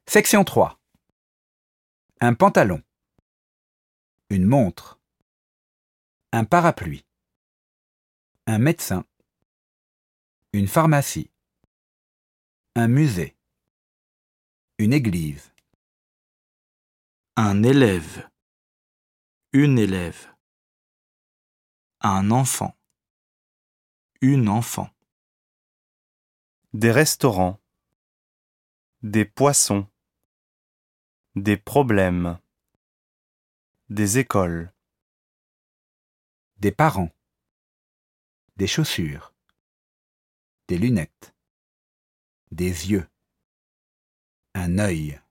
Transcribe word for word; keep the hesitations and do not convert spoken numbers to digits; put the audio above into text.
Section trois. Un pantalon. Une montre. Un parapluie. Un médecin. Une pharmacie. Un musée. Une église. Un élève. Une élève. Un enfant. Une enfant. Des restaurants. Des poissons. Des problèmes. Des écoles. Des parents. Des chaussures. Des lunettes. Des yeux. Un œil.